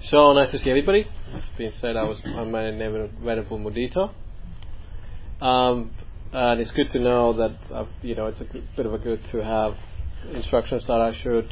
So nice to see everybody. It's been said I'm my name is Venerable Mudita. And it's good to know that it's a bit of a good to have instructions that I should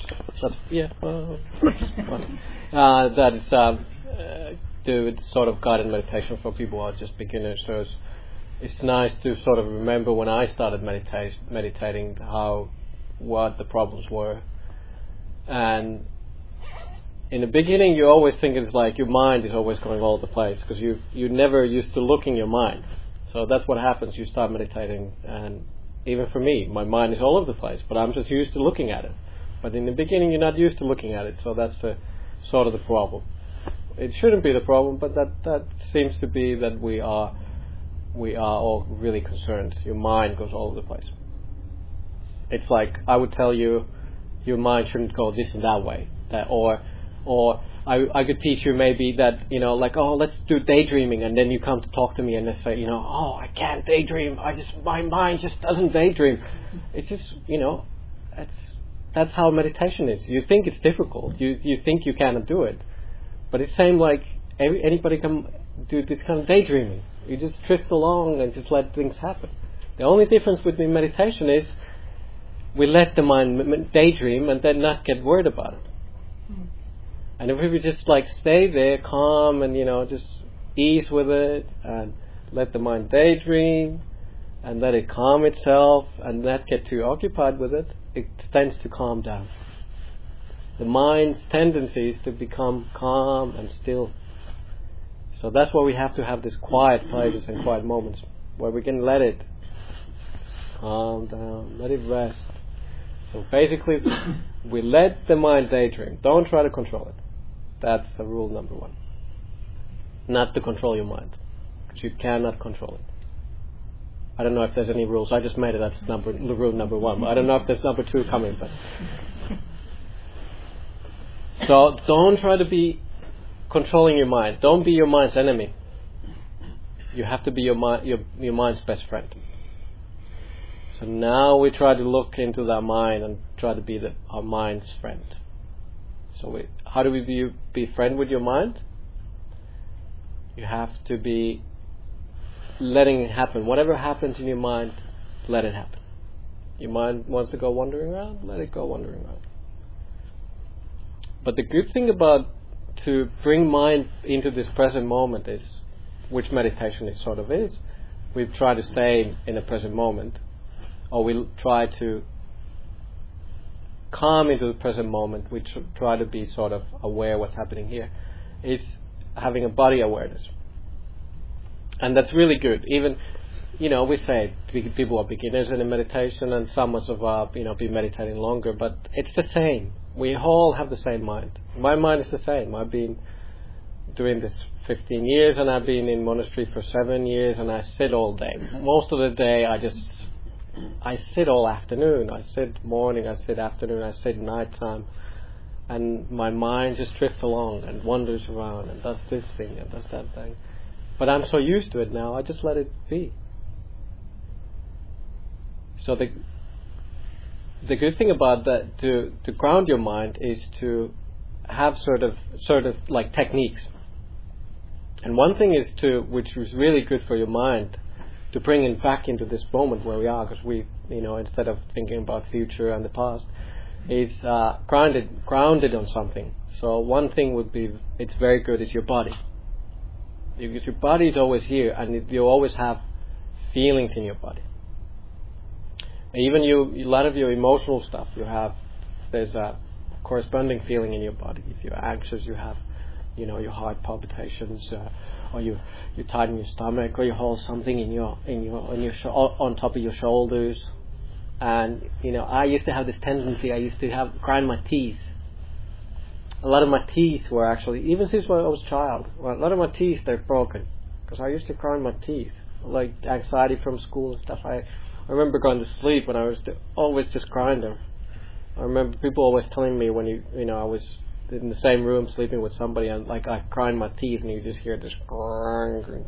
that it's do sort of guided meditation for people who are just beginners. So it's nice to sort of remember when I started meditating what the problems were. And in the beginning, you always think it's like your mind is always going all over the place because you never used to look in your mind. So that's what happens. You start meditating, and even for me, my mind is all over the place, but I'm just used to looking at it. But in the beginning, you're not used to looking at it, so that's sort of the problem. It shouldn't be the problem, but that seems to be that we are all really concerned. Your mind goes all over the place. It's like I would tell you, your mind shouldn't go this and that way, or I could teach you maybe that, let's do daydreaming, and then you come to talk to me and they say, I can't daydream. My mind just doesn't daydream. It's just, that's how meditation is. You think it's difficult. You think you cannot do it. But it's same like anybody can do this kind of daydreaming. You just drift along and just let things happen. The only difference between meditation is we let the mind daydream and then not get worried about it. And if we just stay there calm and just ease with it and let the mind daydream and let it calm itself and not get too occupied with it, it tends to calm down. The mind's tendency is to become calm and still. So that's why we have to have these quiet places and quiet moments where we can let it calm down, let it rest. So basically, we let the mind daydream. Don't try to control it. That's the rule number one. Not to control your mind, because you cannot control it. I don't know if there's any rules. I just made it. That's rule number one. But I don't know if there's number two coming. But so don't try to be controlling your mind. Don't be your mind's enemy. You have to be your mind's best friend. So now we try to look into that mind and try to be our mind's friend. So how do we be friend with your mind? You have to be letting it happen. Whatever happens in your mind, let it happen. Your mind wants to go wandering around, let it go wandering around. But the good thing about to bring mind into this present moment is, which meditation is, we try to stay in the present moment, or we'll try to calm into the present moment. We try to be sort of aware what's happening here. It's having a body awareness. And that's really good. Even, we say people are beginners in a meditation and some of us be meditating longer, but it's the same. We all have the same mind. My mind is the same. I've been doing this 15 years and I've been in monastery for 7 years and I sit all day. Most of the day I sit all afternoon. I sit morning, I sit afternoon, I sit nighttime, and my mind just drifts along and wanders around and does this thing and does that thing. But I'm so used to it now, I just let it be. So the good thing about that, to ground your mind, is to have sort of like techniques. And one thing is which is really good for your mind, to bring it back into this moment where we are, because we, instead of thinking about future and the past, is grounded on something. So one thing would be, it's very good, is your body. Because your body is always here, and you always have feelings in your body. Even a lot of your emotional stuff, there's a corresponding feeling in your body. If you're anxious, you have, your heart palpitations, or you tighten your stomach, or you hold something on top of your shoulders. And I used to have this tendency. I used to grind my teeth. A lot of my teeth were actually, even since I was a child, a lot of my teeth, they're broken because I used to grind my teeth, like anxiety from school and stuff. I remember going to sleep and I was always just grinding. I remember people always telling me when I was in the same room sleeping with somebody and I grind my teeth and you just hear this grinding.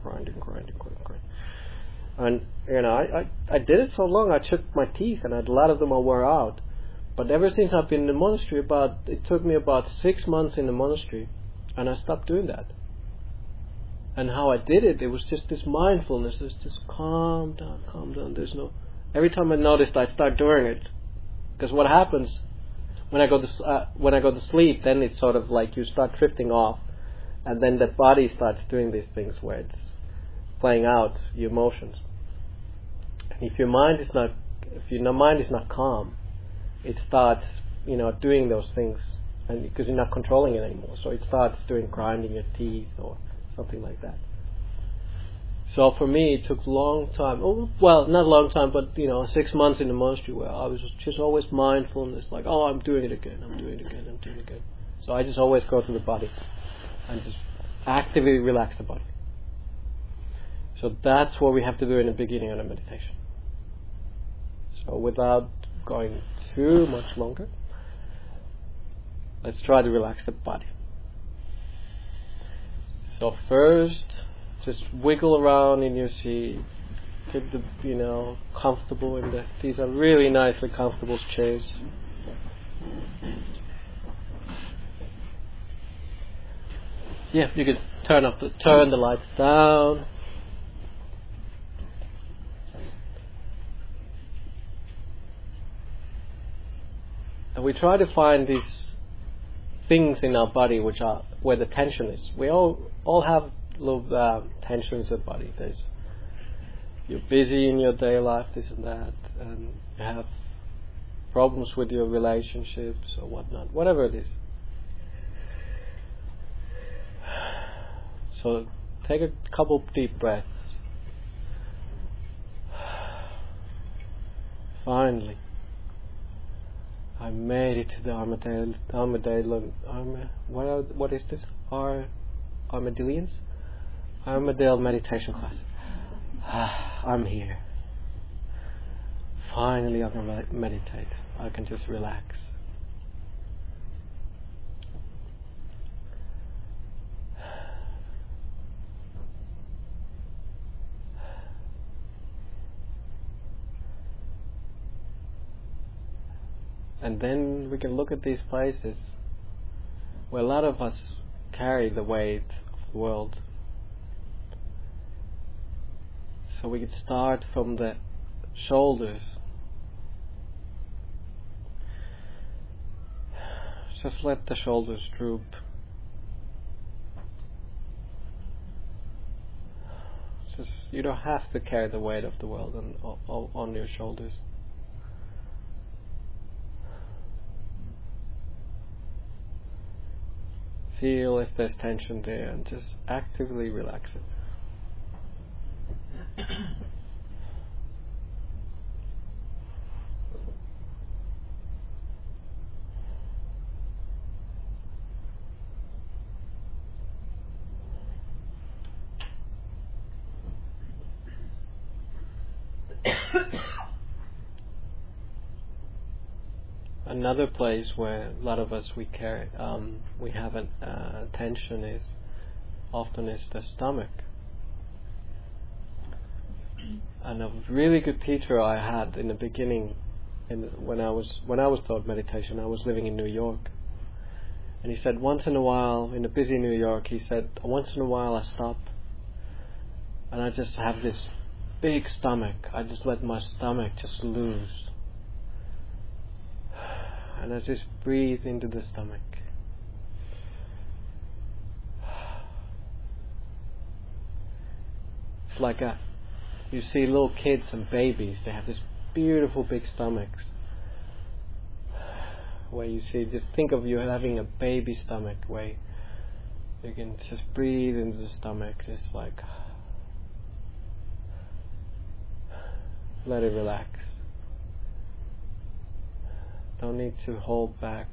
And I did it so long, I chipped my teeth and a lot of them wore out. But ever since I've been in the monastery, it took me about 6 months in the monastery And I stopped doing that. And how I did it, it was just this mindfulness. It's just calm down, calm down. There's no. Every time I noticed, I start doing it. Because what happens when I go to sleep, then it's sort of like you start drifting off, and then the body starts doing these things where it's playing out your emotions. And if your mind is not calm, it starts, doing those things, and because you're not controlling it anymore, so it starts doing grinding your teeth or something like that. So for me, it took a long time. Oh, well, not a long time, but 6 months in the monastery where I was just always mindful, and it's like, oh, I'm doing it again. So I just always go to the body and just actively relax the body. So that's what we have to do in the beginning of the meditation. So without going too much longer, let's try to relax the body. So first, just wiggle around in your seat. Get the, comfortable in these are really nicely comfortable chairs. Yeah, you could turn the lights down. And we try to find these things in our body which are where the tension is. We all have little tensions in the body. You're busy in your daily life, this and that, and you have problems with your relationships or whatnot, whatever it is. So take a couple deep breaths. Finally, I made it to the what is this? Armadillians? Armadale meditation class. I'm here. Finally I can meditate. I can just relax. And then we can look at these places where a lot of us carry the weight of the world. So we could start from the shoulders. Just let the shoulders droop. You don't have to carry the weight of the world on your shoulders. Feel if there's tension there and just actively relax it. Another place where a lot of us we have a tension is the stomach. And a really good teacher I had in the beginning, when I was taught meditation, I was living in New York, and he said once in a while in a busy New York, he said once in a while I stop, and I just have this big stomach. I just let my stomach just loose. And I just breathe into the stomach. It's like you see little kids and babies, they have this beautiful big stomachs. Where you see, just think of you having a baby stomach where you can just breathe into the stomach, just like let it relax. Don't need to hold back.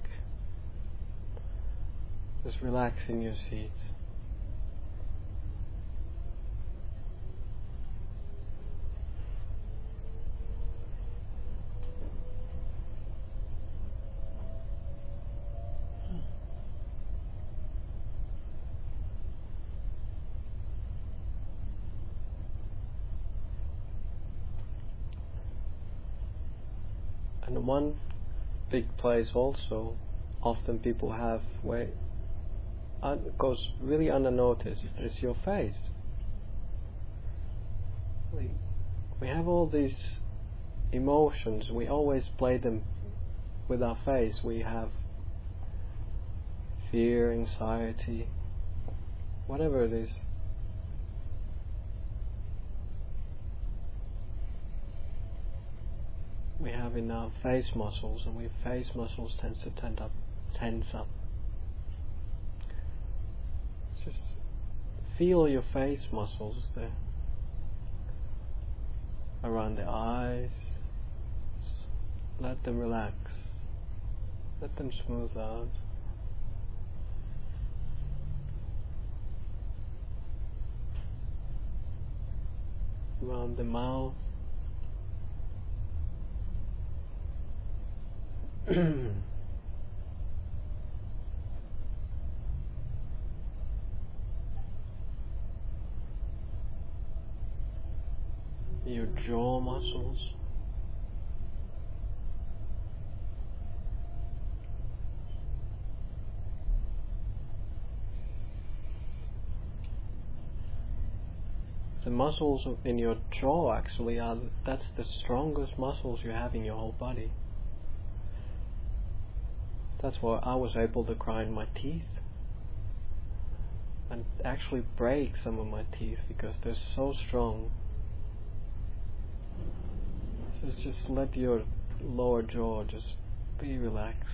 Just relax in your seat. And one big place also often people have where goes really unnoticed is your face. We have all these emotions, we always play them with our face. We have fear, anxiety, whatever it is. We have in our face muscles, and face muscles tends to tense up. Just feel your face muscles there, around the eyes. Let them relax. Let them smooth out. Around the mouth. Your jaw muscles. The muscles in your jaw actually that's the strongest muscles you have in your whole body. That's why I was able to grind my teeth and actually break some of my teeth because they're so strong. So just let your lower jaw just be relaxed.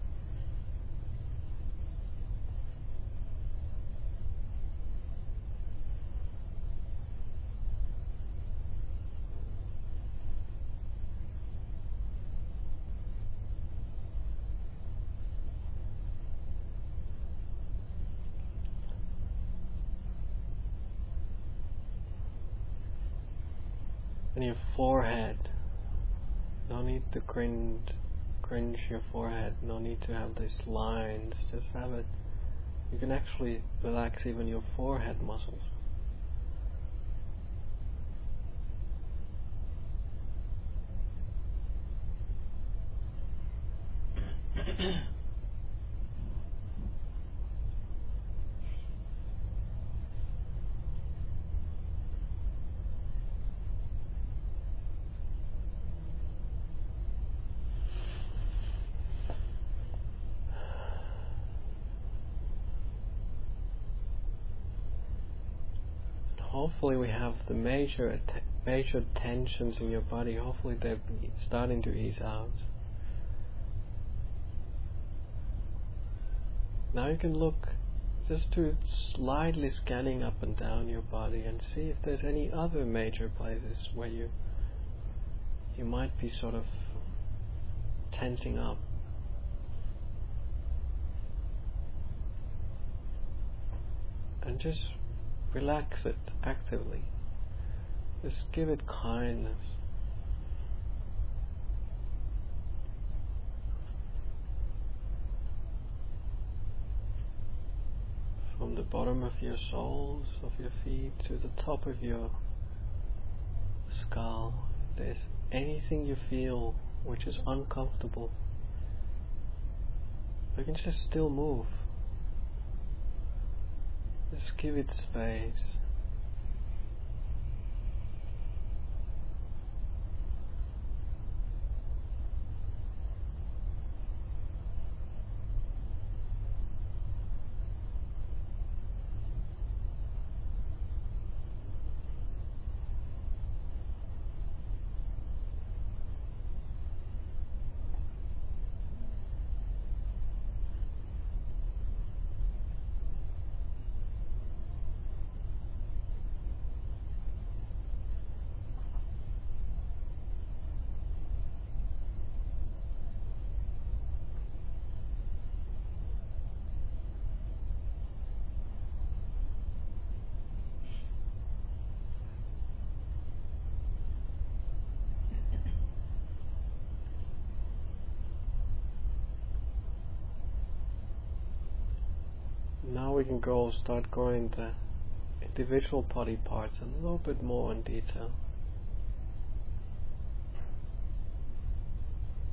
And your forehead, no need to cringe your forehead, no need to have these lines, just have it. You can actually relax even your forehead muscles. Hopefully we have the major tensions in your body, hopefully they're starting to ease out. Now you can look just to slightly scanning up and down your body and see if there's any other major places where you might be sort of tensing up. And just relax it actively. Just give it kindness. From the bottom of your soles, of your feet, to the top of your skull, if there's anything you feel which is uncomfortable, you can just still move. Just give it space. Now we can start going the individual body parts a little bit more in detail.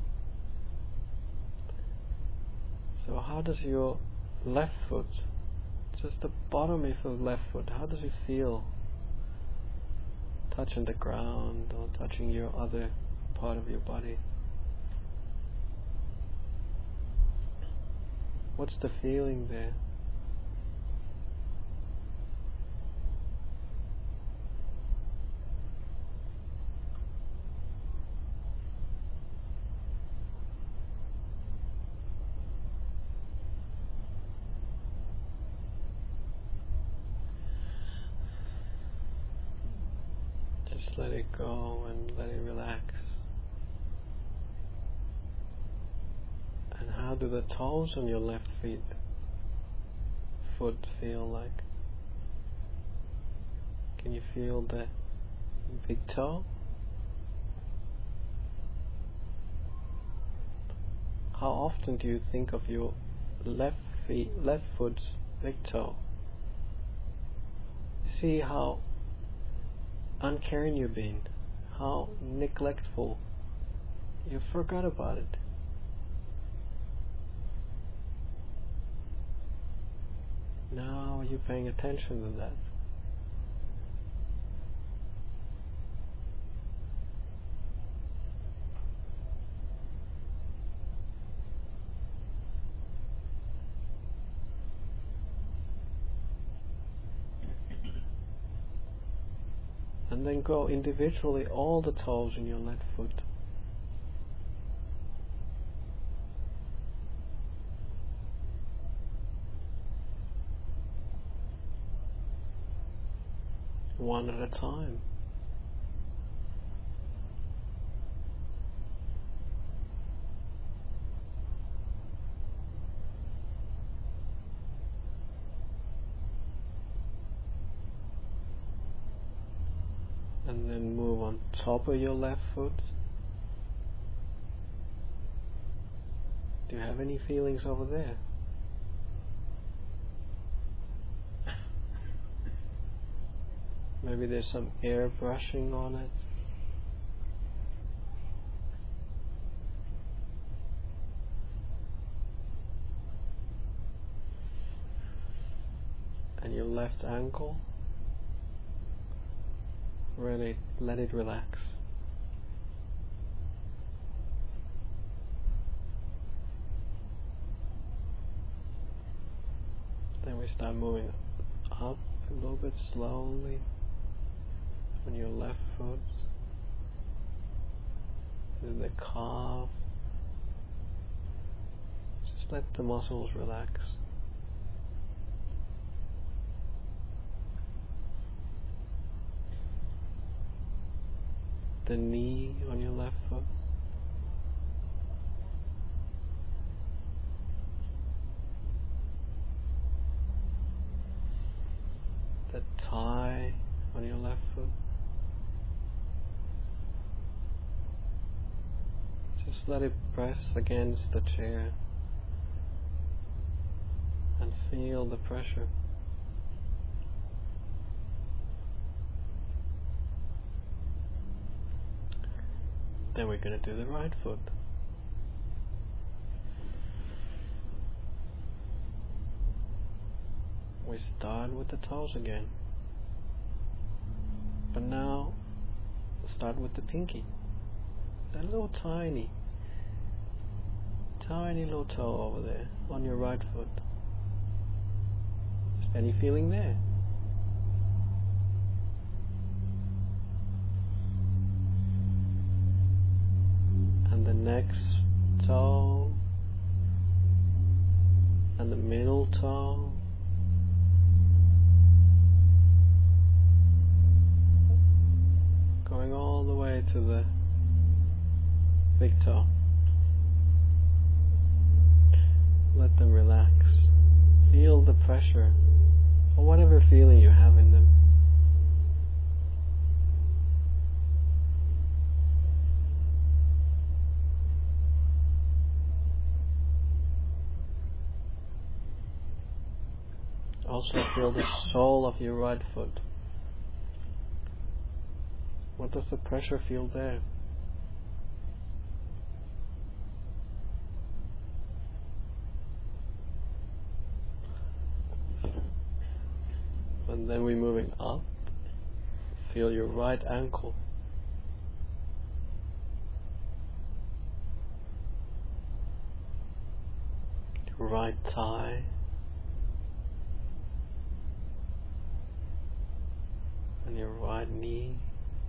So how does your left foot Just the bottom of the left foot. How does it feel? Touching the ground or touching your other part of your body. What's the feeling there? Just let it go and let it relax. And how do the toes on your left foot feel like? Can you feel the big toe? How often do you think of your left foot's big toe? See how uncaring you've been, how neglectful. You forgot about it. Now you're paying attention to that. And then go individually all the toes in your left foot. One at a time. And then move on top of your left foot. Do you have any feelings over there? Maybe there's some air brushing on it. And your left ankle. Really let it relax. Then we start moving up a little bit slowly on your left foot to the calf. Just let the muscles relax. The knee on your left foot. The thigh on your left foot. Just let it press against the chair and feel the pressure. Then we're going to do the right foot. We start with the toes again. But now, start with the pinky. That little tiny little toe over there on your right foot. Is any feeling there? And the next toe, and the middle toe, going all the way to the big toe. Let them relax. Feel the pressure, or whatever feeling you have in them. Also feel the sole of your right foot. What does the pressure feel there? And then we're moving up. Feel your right ankle. Your right thigh. And your right knee.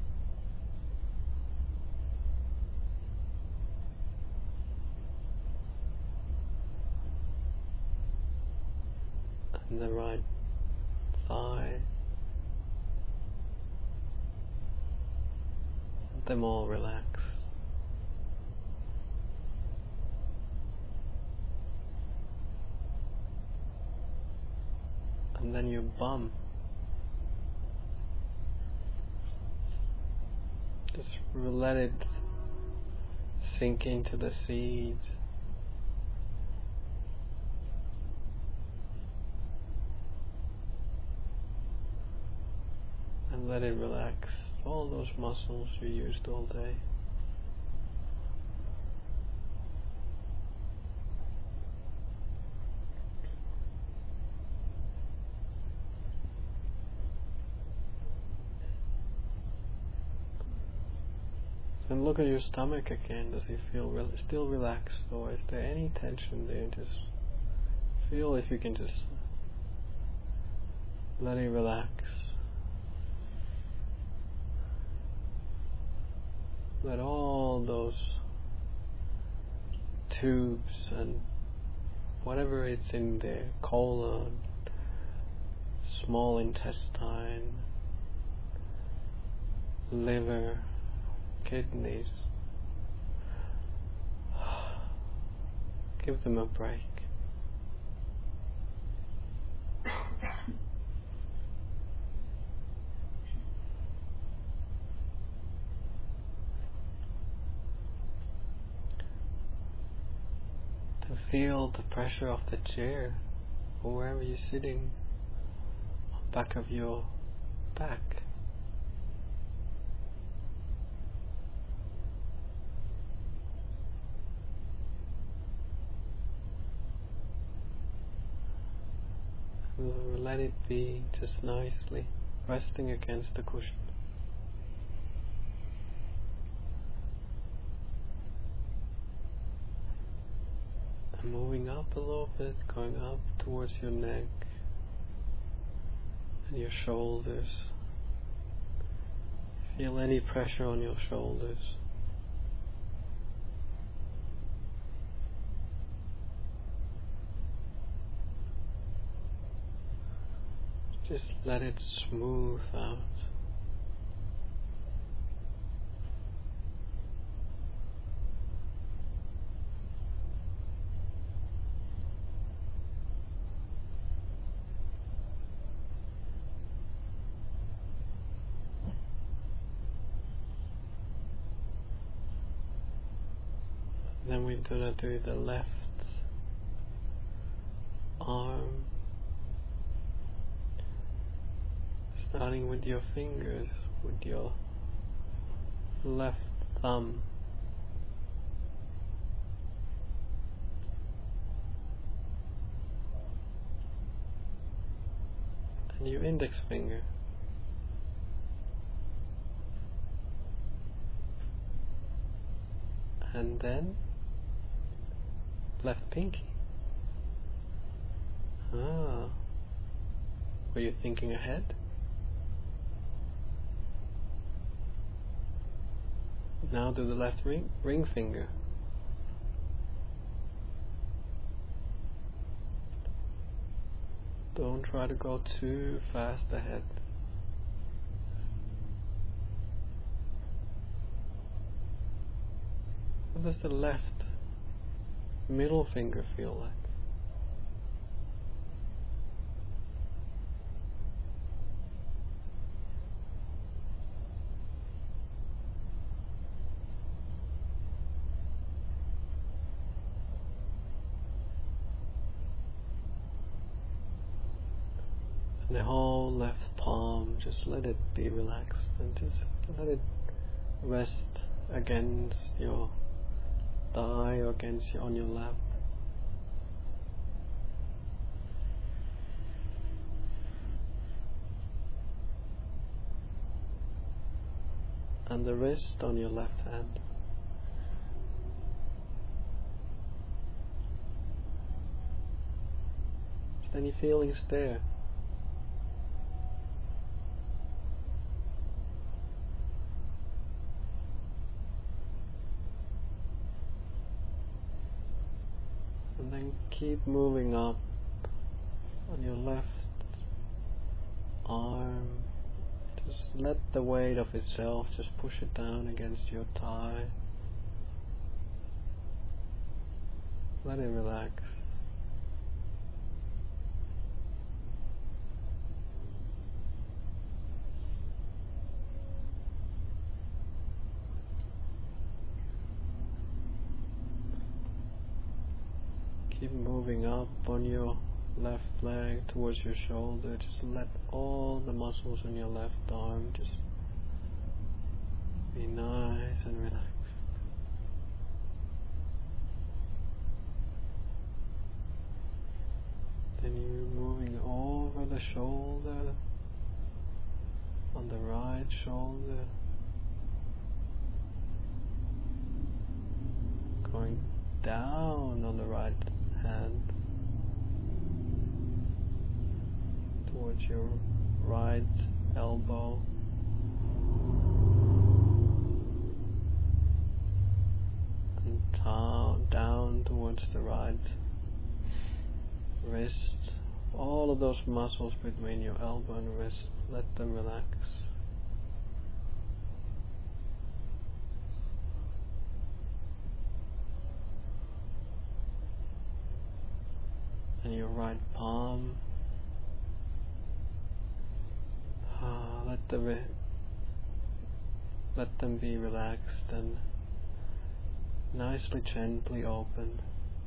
And the right thigh. Let them all relax. And then your bum. Just let it sink into the seat. And let it relax all those muscles you used all day. And look at your stomach again. Does it feel still relaxed, or is there any tension there? Just feel if you can just let it relax. Let all those tubes and whatever it's in there, colon, small intestine, liver, kidneys, give them a break. To feel the pressure of the chair or wherever you're sitting on the back of your back. Let it be just nicely resting against the cushion. And moving up a little bit, going up towards your neck and your shoulders. Feel any pressure on your shoulders. Just let it smooth out. Then we're gonna do the left arm. Starting with your fingers, with your left thumb. And your index finger. And then left pinky. Ah, were you thinking ahead? Now do the left ring finger. Don't try to go too fast ahead. What does the left middle finger feel like? The whole left palm, just let it be relaxed and just let it rest against your thigh or on your lap. and the wrist on your left hand. Is there any feelings there? And then keep moving up on your left arm. Just let the weight of itself just push it down against your thigh. Let it relax. Keep moving up on your left leg towards your shoulder. Just let all the muscles in your left arm just be nice and relaxed. Then you're moving over the shoulder, on the right shoulder, going down on the right hand towards your right elbow, and down towards the right wrist. All of those muscles between your elbow and wrist, let them relax. And your right palm, let them be relaxed and nicely, gently open.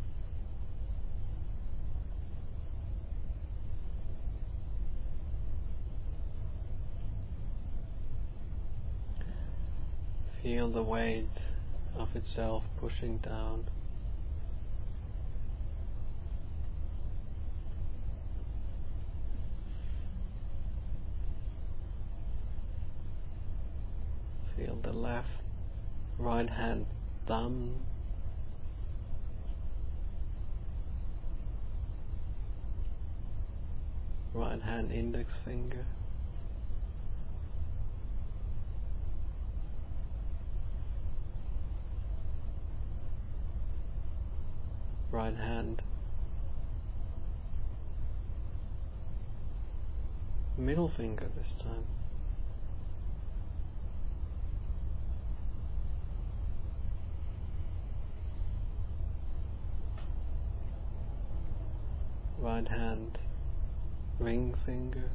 Feel the weight of itself pushing down. Feel the right hand thumb right hand index finger, right hand middle finger this time. Right hand ring finger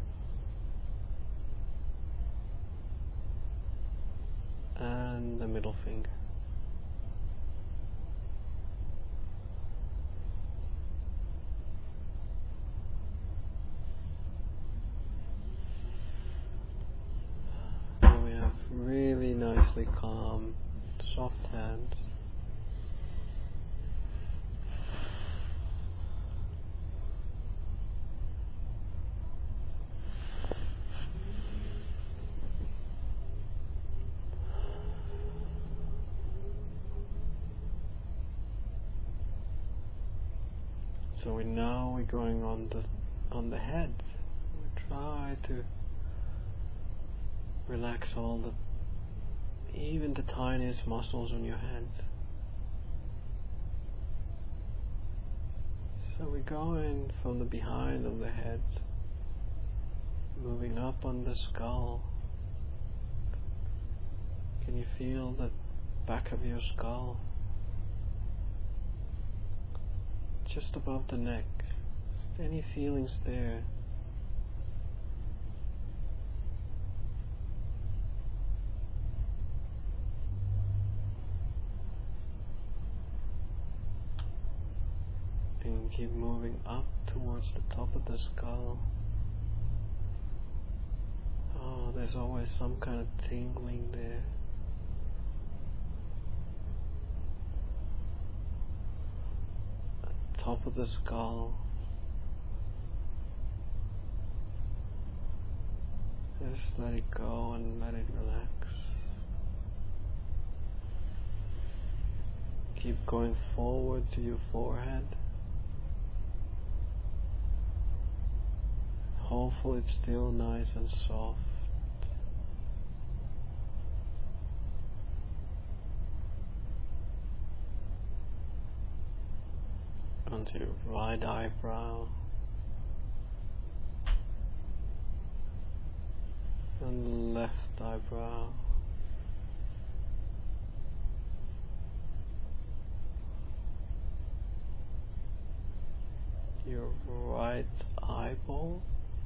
and the middle finger. Now we have really nicely calm, soft hands. So we're going on the head. We try to relax even the tiniest muscles on your head. So we're going from the behind of the head, moving up on the skull. Can you feel the back of your skull? Just above the neck. Any feelings there? And keep moving up towards the top of the skull. Oh, there's always some kind of tingling there. Top of the skull. Just let it go and let it relax. Keep going forward to your forehead. Hopefully it's still nice and soft. Onto your right eyebrow. And left eyebrow. Your right eyeball.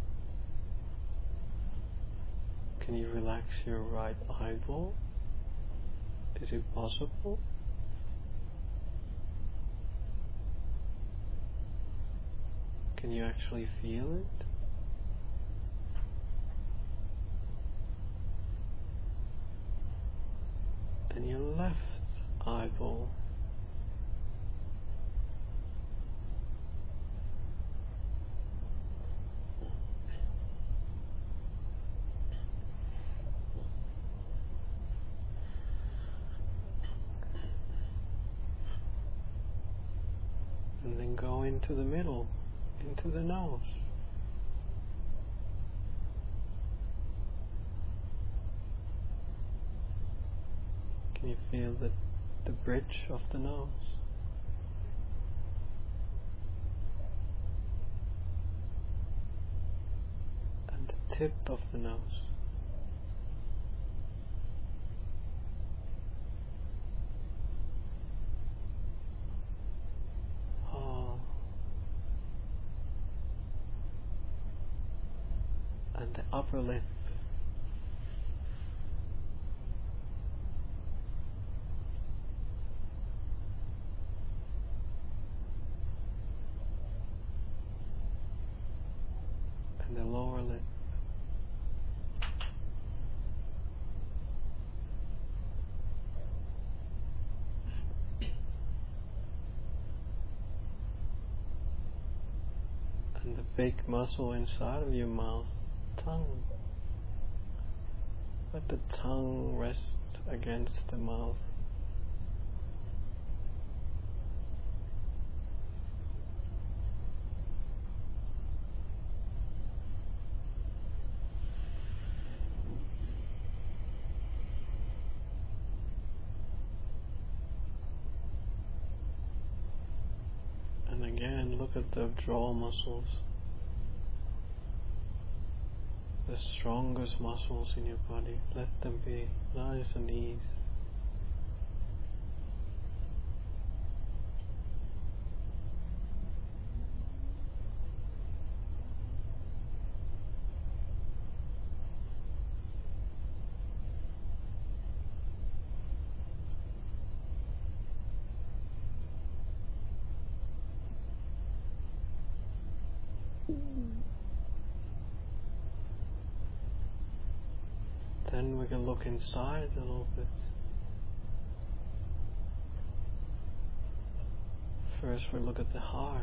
Can you relax your right eyeball? Is it possible? Can you actually feel it? And your left eyeball. And then go into the middle, into the nose. Can you feel the bridge of the nose? And the tip of the nose. Oh. And the upper lip. And the lower lip. And the big muscle inside of your mouth, tongue. Let the tongue rest against the mouth. And again, look at the jaw muscles. The strongest muscles in your body. Let them be nice and easy. Then we can look inside a little bit. First we look at the heart.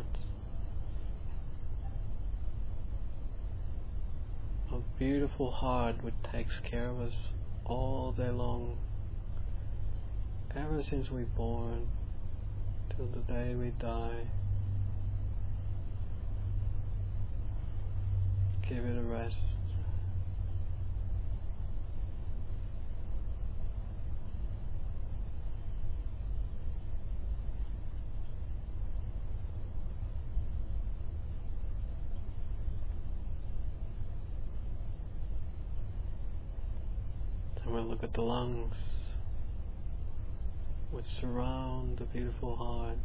A beautiful heart which takes care of us all day long. Ever since we're born till the day we die. Give it a rest. And we'll look at the lungs which surround the beautiful heart.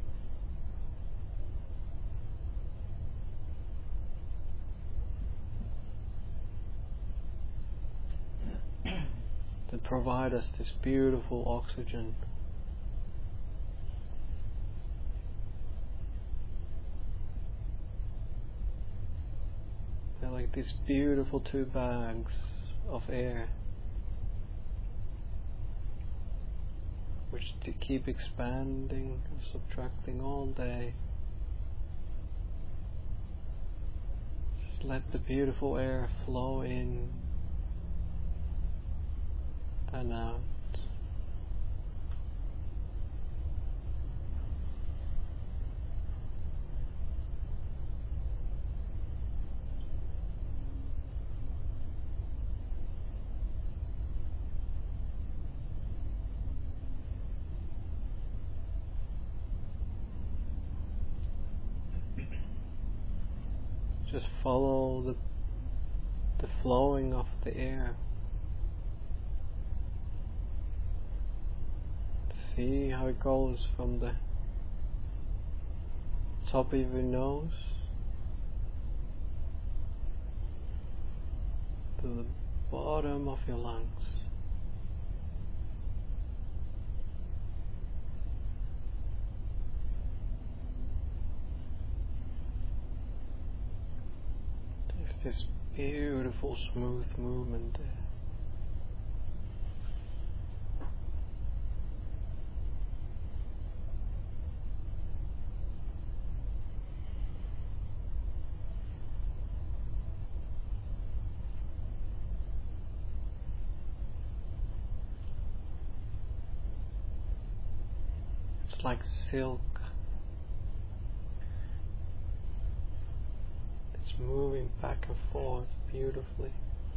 That provide us this beautiful oxygen. They're like these beautiful two bags of air which to keep expanding and subtracting all day. Just let the beautiful air flow in and out. just follow the flowing of the air. See how it goes from the top of your nose to the bottom of your lungs. There's this beautiful smooth movement there. It's like silk. It's moving back and forth beautifully.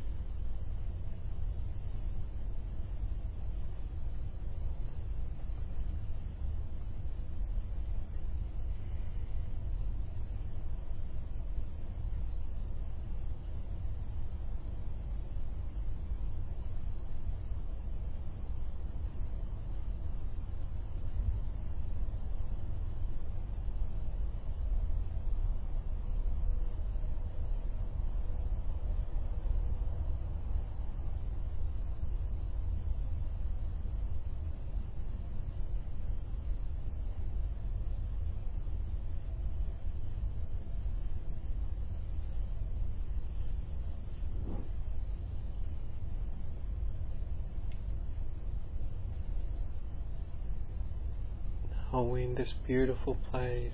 Now we're in this beautiful place.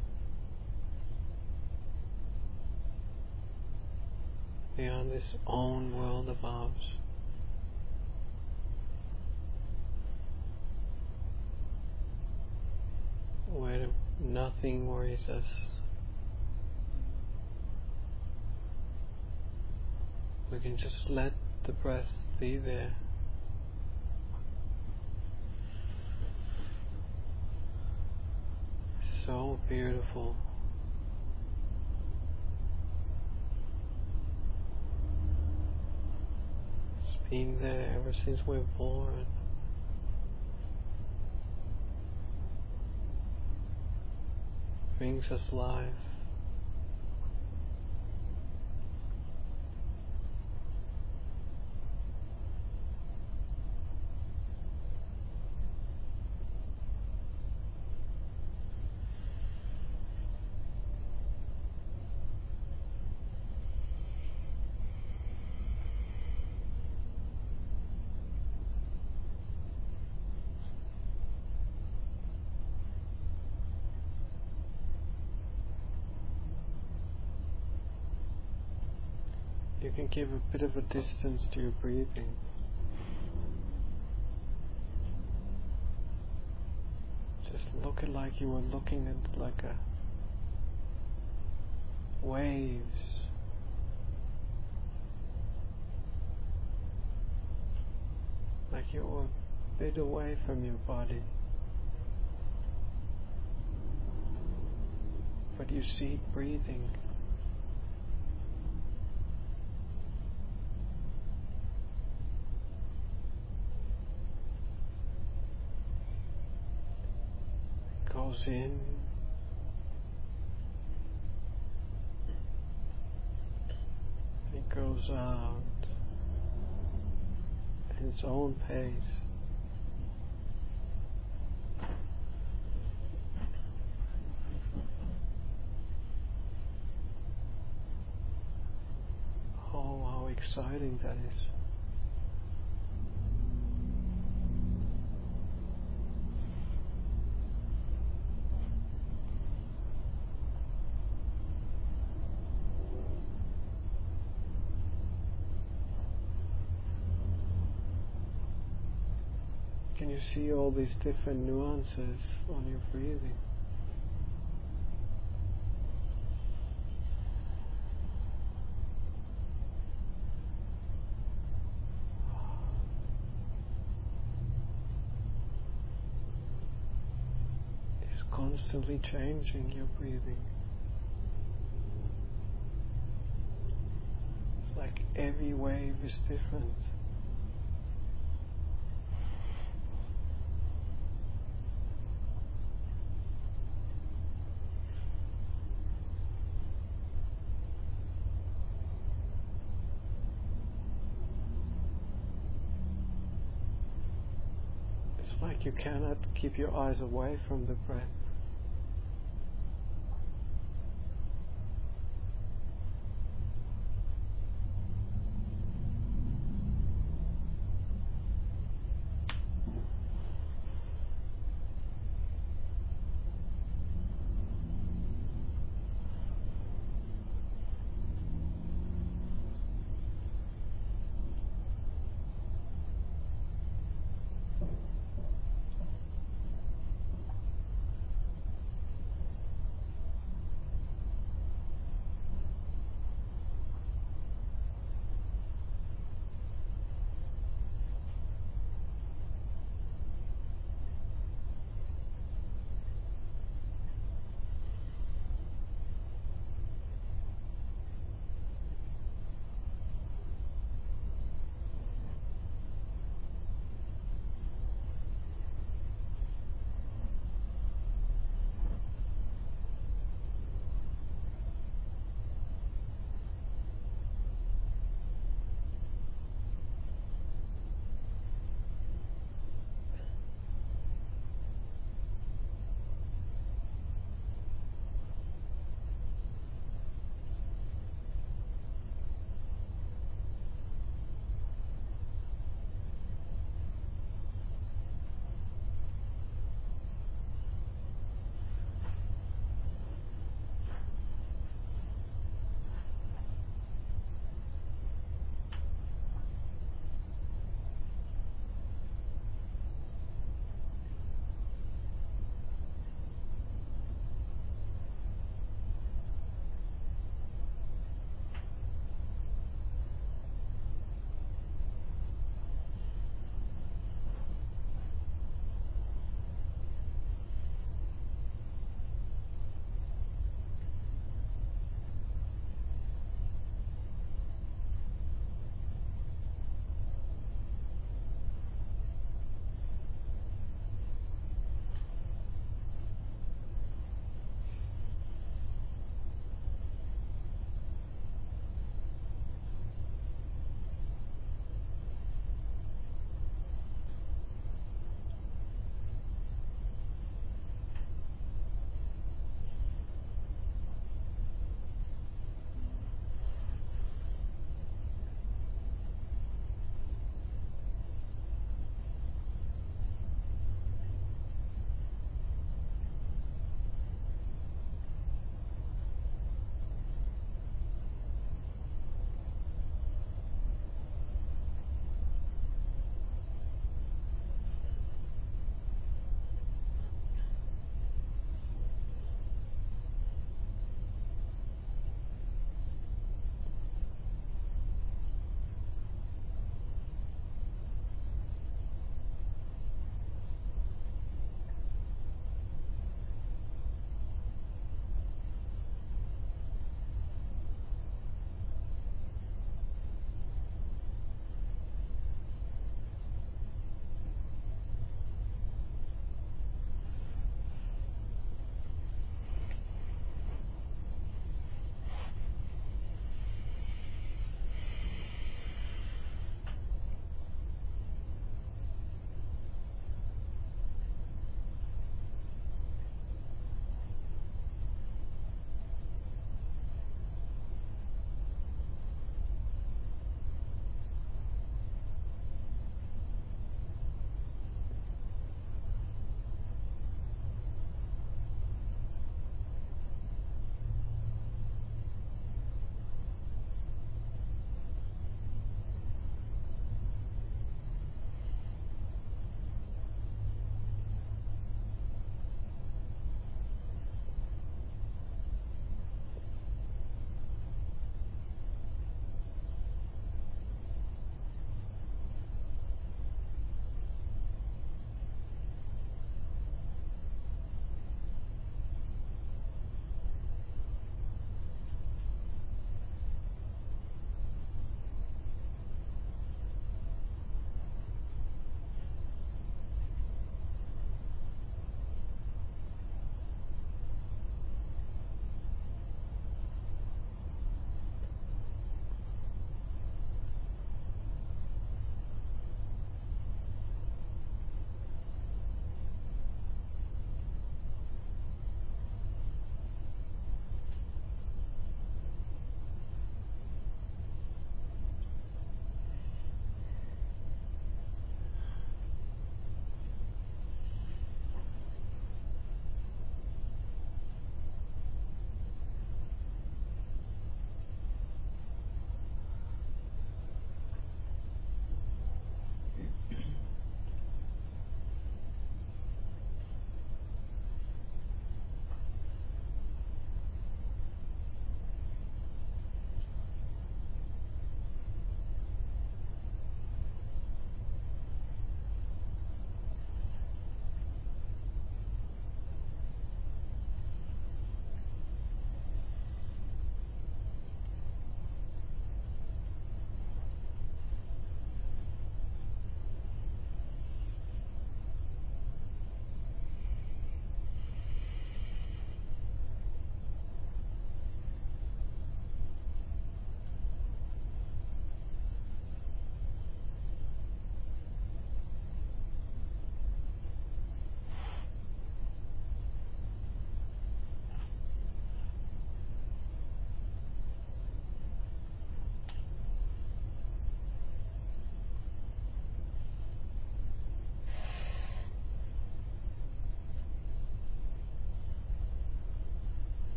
We are in this own world of ours, where nothing worries us. We can just let the breath be there. So beautiful. It's been there ever since we were born. Brings us life. You can give a bit of a distance to your breathing. Just look at like you were looking at like a waves. Like you were a bit away from your body. But you see it breathing. Goes in, it goes out at its own pace. Oh, how exciting that is. Can you see all these different nuances on your breathing? It's constantly changing your breathing. every wave is different. It's like you cannot keep your eyes away from the breath.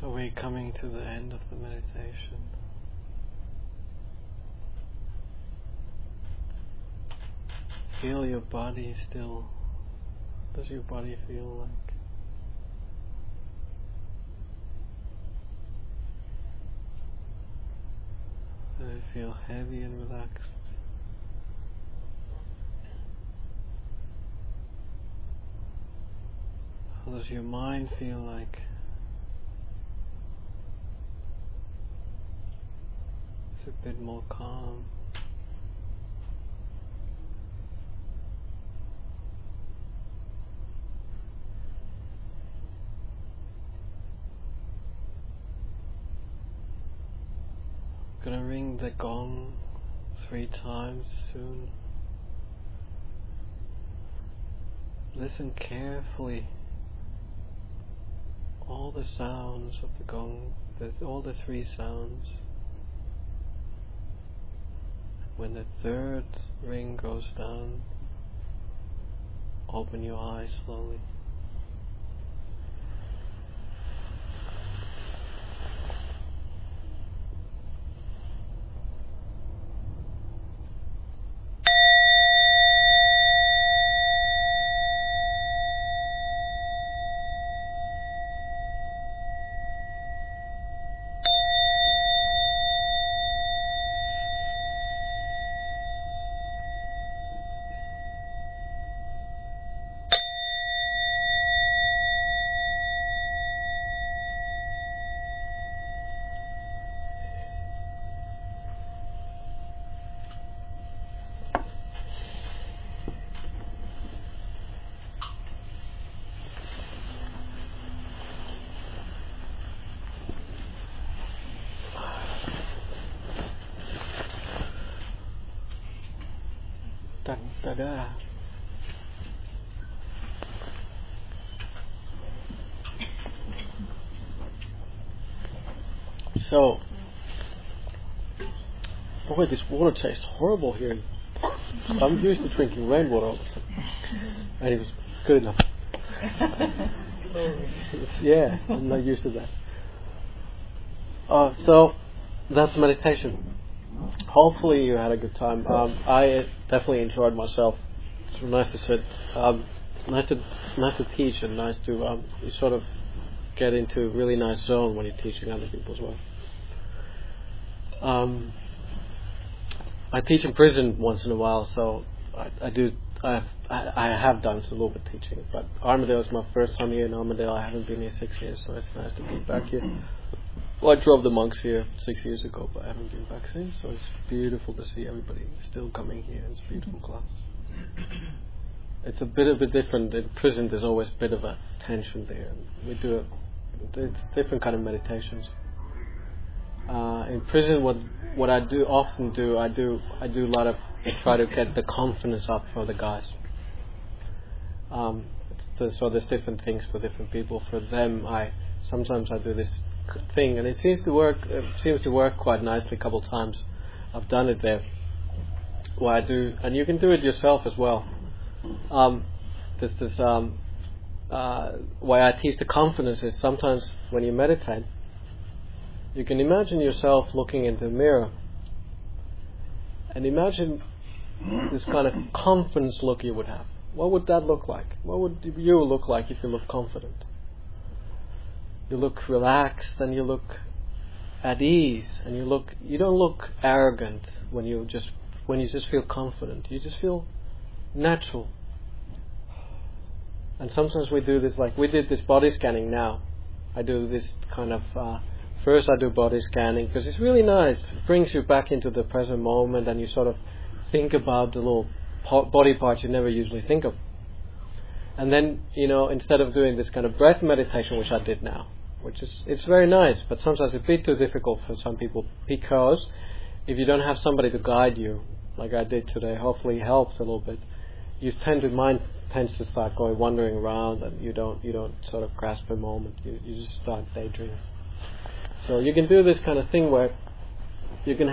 So we're coming to the end of the meditation. Feel your body still. What does your body feel like? Does it feel heavy and relaxed? How does your mind feel like? It's a bit more calm. Gonna ring the gong 3 times soon. Listen carefully. All the sounds of the gong, all the 3 sounds. When the 3rd ring goes down, open your eyes slowly. Da-da. So, boy, this water tastes horrible here. I'm used to drinking rainwater all the time, and it was good enough. Yeah, I'm not used to that. So, that's meditation. Hopefully you had a good time. I definitely enjoyed myself. It's nice to sit, nice to teach, and nice to you sort of get into a really nice zone when you're teaching other people as well. I teach in prison once in a while, so I have done a little bit of teaching. But Armadale is my first time here in Armadale. I haven't been here 6 years, so it's nice to be back here. Well, I drove the monks here 6 years ago, but I haven't been back since, so it's beautiful to see everybody still coming here. It's a beautiful class. It's a bit of a different. In prison, there's always a bit of a tension there. We do it's different kind of meditations. In prison, what I do often do, I do a lot of try to get the confidence up for the guys. So there's different things for different people. For them, sometimes I do this thing, and it seems to work. It seems to work quite nicely. A couple of times, I've done it there. What I do, and you can do it yourself as well. This why I teach the confidence is sometimes when you meditate, you can imagine yourself looking into the mirror, and imagine this kind of confidence look you would have. What would that look like? What would you look like if you look confident? You look relaxed, and you look at ease, and you don't look arrogant when you just feel confident. You just feel natural. And sometimes we do this, like we did this body scanning now. I do this kind of first I do body scanning because it's really nice. It brings you back into the present moment, and you sort of think about the little body parts you never usually think of. And then, instead of doing this kind of breath meditation, which I did now, it's very nice, but sometimes it's a bit too difficult for some people, because if you don't have somebody to guide you, like I did today, hopefully it helps a little bit. Mind tends to start wandering around, and you don't sort of grasp a moment. You just start daydreaming. So you can do this kind of thing where you can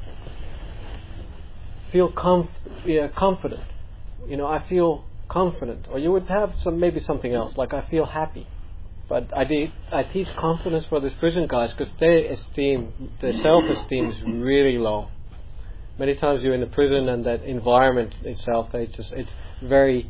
feel confident. I feel confident, or you would have maybe something else, like I feel happy. But I teach confidence for these prison guys because their self-esteem is really low. Many times you're in the prison and that environment itself, it's very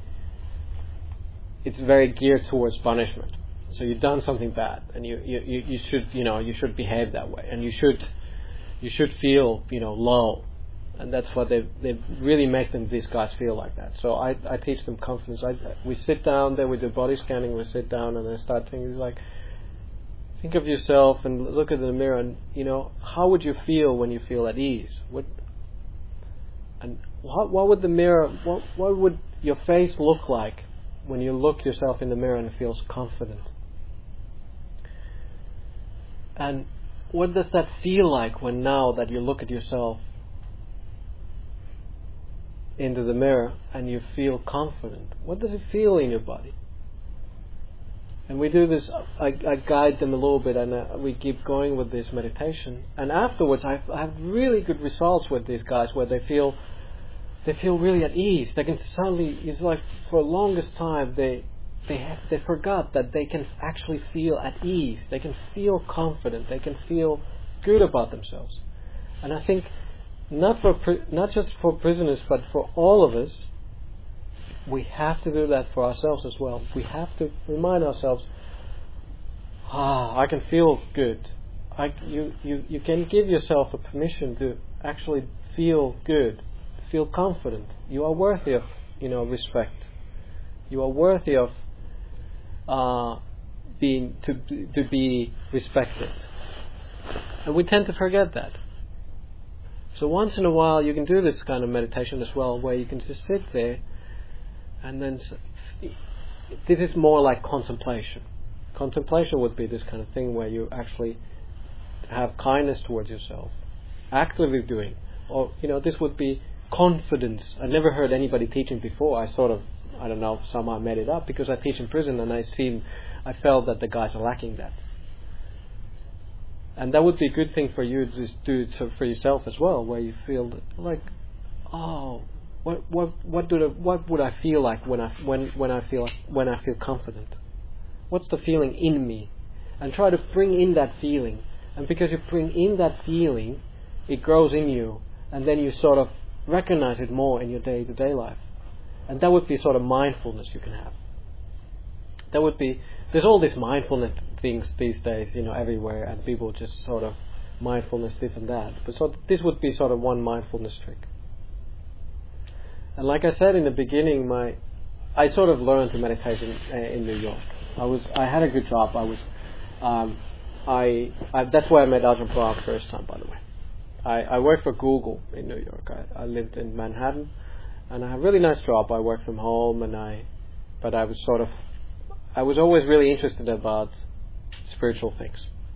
geared towards punishment. So you've done something bad, and you should behave that way, and you should feel low, and that's what they really make these guys feel like that. So I teach them confidence. We sit down there, we do body scanning. We sit down and I start thinking like, think of yourself and look in the mirror, and how would you feel when you feel at ease? What would the mirror? What would your face look like when you look yourself in the mirror and it feels confident? And what does that feel like when now that you look at yourself into the mirror and you feel confident? What does it feel in your body? And we do this, I guide them a little bit, and we keep going with this meditation. And afterwards I have really good results with these guys where they feel really at ease. They can suddenly, it's like for the longest time they forgot that they can actually feel at ease. They can feel confident. They can feel good about themselves. And I think not just for prisoners, but for all of us, we have to do that for ourselves as well. We have to remind ourselves, I can feel good. You can give yourself a permission to actually feel good, feel confident. You are worthy of respect. You are worthy of to be respected. And we tend to forget that. So once in a while you can do this kind of meditation as well, where you can just sit there and then this is more like contemplation. Contemplation would be this kind of thing where you actually have kindness towards yourself, actively doing. Or this would be confidence. I never heard anybody teaching before. I don't know, somehow made it up because I teach in prison, and I felt that the guys are lacking that. And that would be a good thing for you to do for yourself as well, where you feel like, what would I feel like when I feel confident? What's the feeling in me? And try to bring in that feeling. And because you bring in that feeling, it grows in you, and then you sort of recognize it more in your day-to-day life. And that would be sort of mindfulness you can have. There's all these mindfulness things these days, everywhere, and people just sort of mindfulness this and that. But so this would be sort of one mindfulness trick. And like I said in the beginning, I sort of learned to meditate in New York. I had a good job. That's where I met Ajahn Brahm first time, by the way. I worked for Google in New York. I lived in Manhattan, and I had a really nice job. I worked from home, but I was always really interested about spiritual things.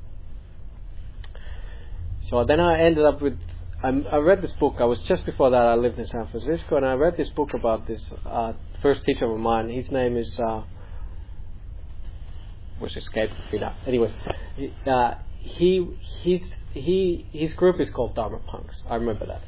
So then I ended up with, I read this book. I was just before that I lived in San Francisco, and I read this book about this first teacher of mine. His name is which escaped me now. Anyway, his group is called Dharma Punks. I remember that.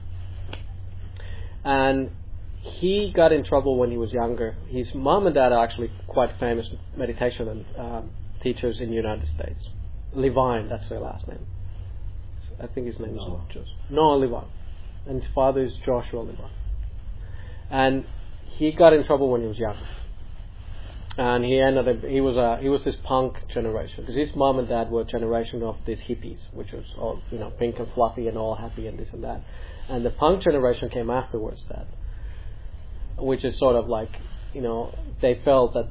And he got in trouble when he was younger. His mom and dad are actually quite famous meditation teachers in the United States. Levine, that's their last name. I think his name is Noah Levine. And his father is Joshua Levine. And he got in trouble when he was young. And he was this punk generation, because his mom and dad were a generation of these hippies, which was all pink and fluffy and all happy and this and that. And the punk generation came afterwards that, which is sort of like, they felt that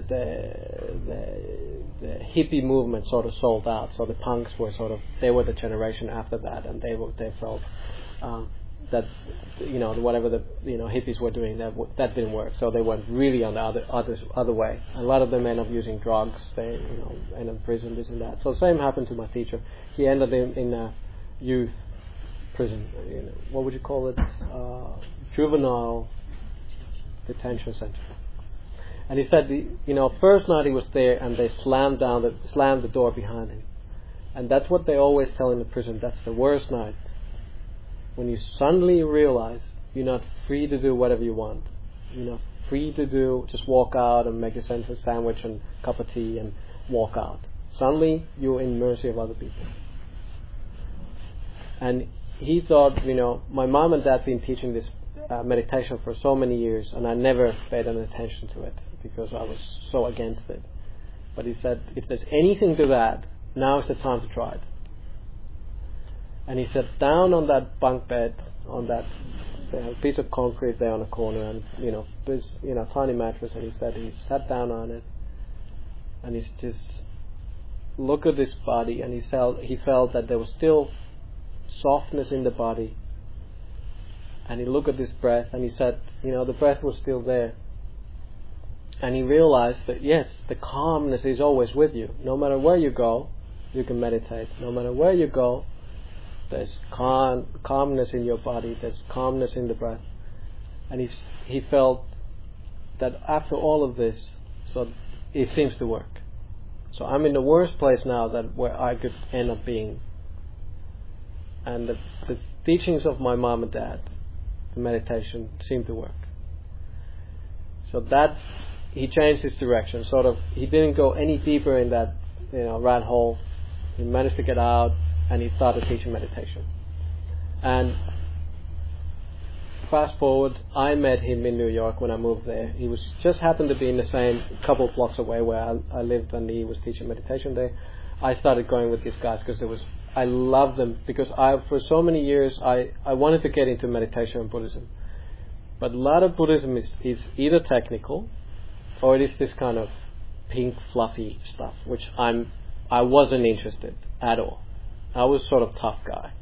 the hippie movement sort of sold out. So the punks were they were the generation after that, and they felt that whatever the hippies were doing, that didn't work. So they went really on the other way. A lot of them ended up using drugs. They ended up in prison, this and that. So the same happened to my teacher. He ended in a youth prison. What would you call it? Juvenile detention center. And he said, first night he was there, and they slammed the door behind him. And that's what they always tell in the prison. That's the worst night. When you suddenly realize you're not free to do whatever you want. You're not free to just walk out and make yourself a sandwich and a cup of tea walk out. Suddenly you're in mercy of other people. And he thought, my mom and dad been teaching this meditation for so many years, and I never paid any attention to it because I was so against it. But he said, if there's anything to that, now is the time to try it. And he sat down on that bunk bed, on that piece of concrete there on the corner, and this tiny mattress, and he said he sat down on it, and he just looked at his body, and he felt that there was still softness in the body. And he looked at his breath, and he said, the breath was still there. And he realized that yes, the calmness is always with you. No matter where you go, you can meditate. No matter where you go, there's calmness in your body, there's calmness in the breath. And he felt that after all of this, so it seems to work. So I'm in the worst place now where I could end up being. And the teachings of my mom and dad, the meditation, seemed to work. So that he changed his direction. Sort of, he didn't go any deeper in that rat hole. He managed to get out, and he started teaching meditation. And fast forward, I met him in New York when I moved there. He was just happened to be in the same couple of blocks away where I lived, and he was teaching meditation there. I started going with these guys because I loved them, because for so many years I wanted to get into meditation and Buddhism. But a lot of Buddhism is either technical, or it is this kind of pink fluffy stuff, which I wasn't interested at all. I was sort of tough guy.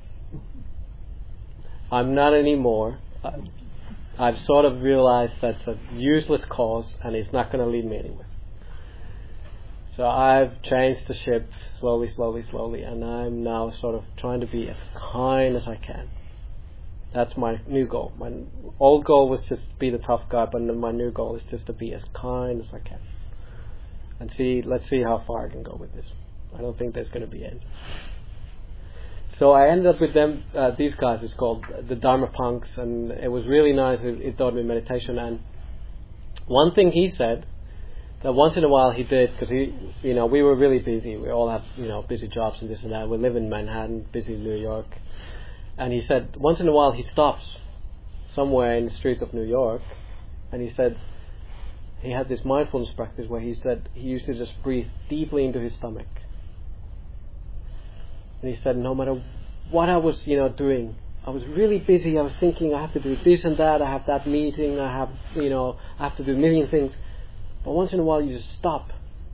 I'm not anymore. I've sort of realized that's a useless cause, and it's not going to lead me anywhere. So I've changed the ship slowly, and I'm now sort of trying to be as kind as I can. That's my new goal. My old goal was just to be the tough guy, but my new goal is just to be as kind as I can. And let's see how far I can go with this. I don't think there's going to be end. So I ended up with them, these guys. It's called the Dharma Punks, and it was really nice. It taught me meditation. And one thing he said, that once in a while he did, because we were really busy. We all have busy jobs and this and that. We live in Manhattan, busy New York. And he said once in a while he stops somewhere in the streets of New York, and he said he had this mindfulness practice where he said he used to just breathe deeply into his stomach. And he said no matter what I was doing, I was really busy. I was thinking I have to do this and that. I have that meeting. I have to do a million things. But once in a while you just stop.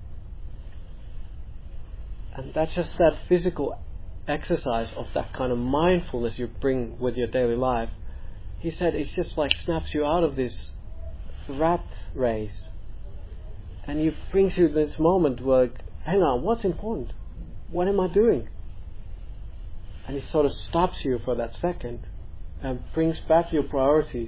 And that's just that physical exercise of that kind of mindfulness you bring with your daily life. He said it's just like snaps you out of this rat race, and it brings you this moment where, hang on, what's important? What am I doing? And it sort of stops you for that second and brings back your priorities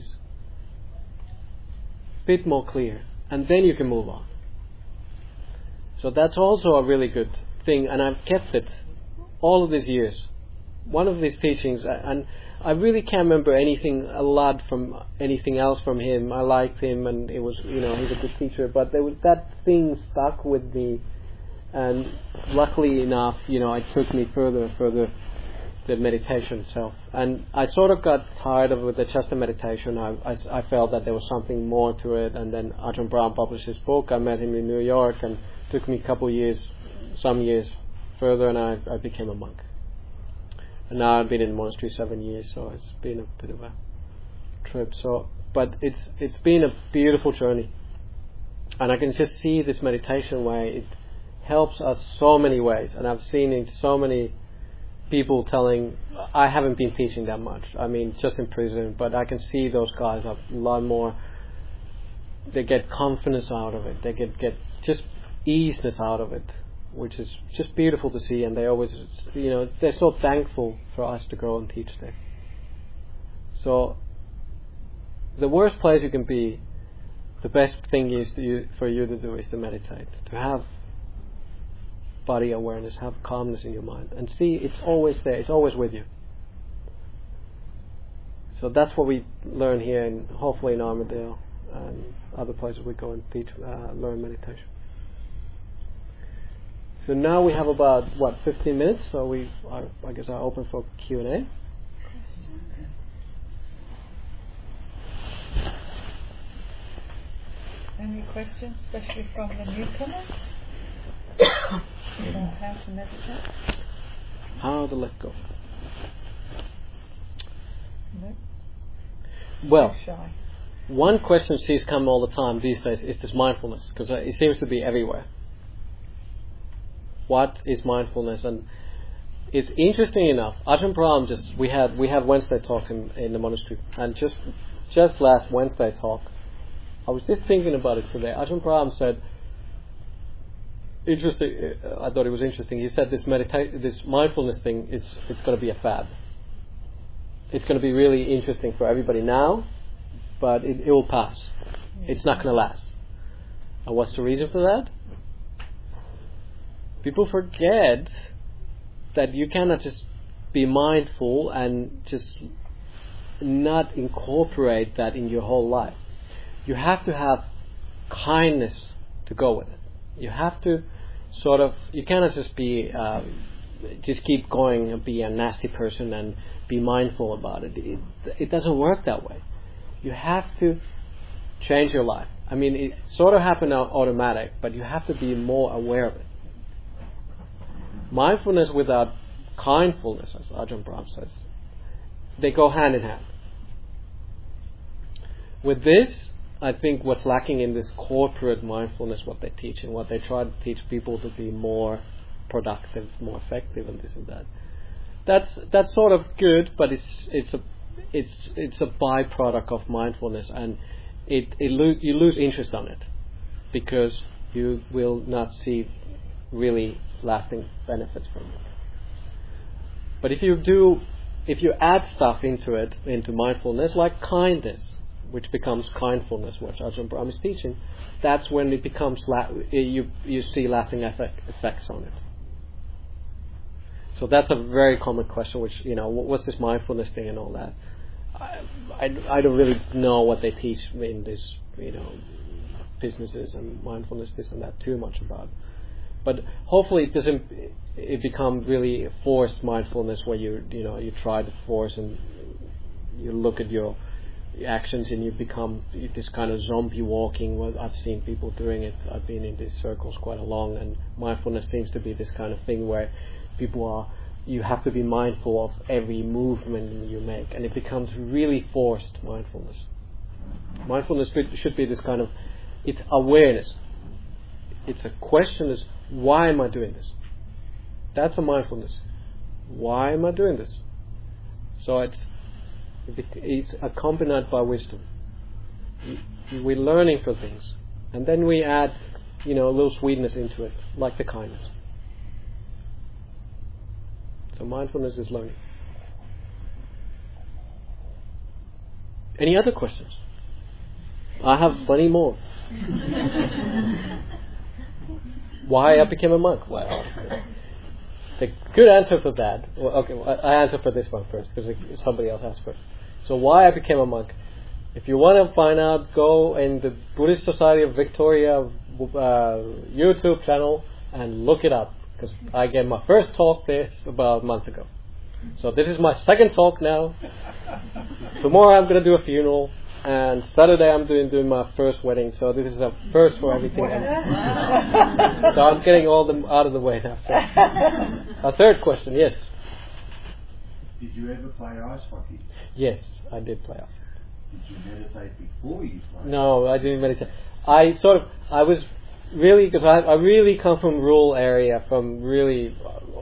a bit more clear, and then you can move on. So that's also a really good thing, and I've kept it all of these years. One of these teachings, and I really can't remember a lot from anything else from him. I liked him, and it was, he's a good teacher, but that thing stuck with me, and luckily enough, it took me further and further, the meditation itself. And I sort of got tired of it, just the meditation. I felt that there was something more to it, and then Ajahn Brahm published his book. I met him in New York, and it took me some years further, and I became a monk. And now I've been in the monastery 7 years, so it's been a bit of a trip. But it's been a beautiful journey, and I can just see this meditation way. It helps us so many ways, and I've seen it so many people telling. I haven't been teaching that much. I mean, just in prison, but I can see those guys have a lot more. They get confidence out of it. They get just easiness out of it, which is just beautiful to see. And they always, they're so thankful for us to go and teach there. So the worst place you can be, the best thing is for you to do is to meditate, to have body awareness, have calmness in your mind, and see it's always there, it's always with you. So that's what we learn here, and hopefully in Armadale and other places we go and teach, learn meditation. So now we have about 15 minutes. So I guess I'll open for Q&A. Any questions, especially from the newcomers? About how to meditate? How to let go. No? Well, Shy. one question sees come all the time these days is this mindfulness, because it seems to be everywhere. What is mindfulness? And it's interesting enough. Ajahn Brahm we have Wednesday talks in the monastery, and just last Wednesday talk, I was just thinking about it today. Ajahn Brahm said, interesting. I thought it was interesting. He said this mindfulness thing, it's going to be a fad. It's going to be really interesting for everybody now, but it will pass. It's not going to last. And what's the reason for that? People forget that you cannot just be mindful and just not incorporate that in your whole life. You have to have kindness to go with it. You have to you cannot just be just keep going and be a nasty person and be mindful about it. It doesn't work that way. You have to change your life. I mean, it sort of happens automatic, but you have to be more aware of it. Mindfulness without kindfulness, as Ajahn Brahm says, they go hand in hand. With this, I think what's lacking in this corporate mindfulness, what they teach and what they try to teach people to be more productive, more effective, and this and that. That's sort of good, but it's a byproduct of mindfulness, and you lose interest on it because you will not see really lasting benefits from it. But if you add stuff into mindfulness, like kindness, which becomes kindfulness, which Ajahn Brahm is teaching, that's when it becomes you see lasting effects on it. So that's a very common question, which, what's this mindfulness thing and all that? I don't really know what they teach in this, businesses and mindfulness, this and that, too much about. But hopefully it become really forced mindfulness where you try to force and you look at your actions and you become this kind of zombie walking. Well, I've seen people doing it. I've been in these circles quite a long, and mindfulness seems to be this kind of thing where you have to be mindful of every movement you make, and it becomes really forced mindfulness. Mindfulness should be this kind of, it's awareness. It's a question is, why am I doing this? That's a mindfulness. Why am I doing this? So it's accompanied by wisdom. We're learning for things, and then we add, a little sweetness into it, like the kindness. So mindfulness is learning. Any other questions? I have plenty more. Why I became a monk? Well, the good answer for that. I answer for this one first because somebody else asked first. So why I became a monk? If you want to find out, go in the Buddhist Society of Victoria YouTube channel and look it up. Because I gave my first talk there about a month ago. So this is my second talk now. Tomorrow I'm going to do a funeral. And Saturday I'm doing my first wedding. So this is a first for everything. So I'm getting all them out of the way now. So. A third question, yes. Did you ever play ice hockey? Yes, I did play ice hockey. Did you meditate before you played? No, I didn't meditate. I was really, because I really come from rural area, from really,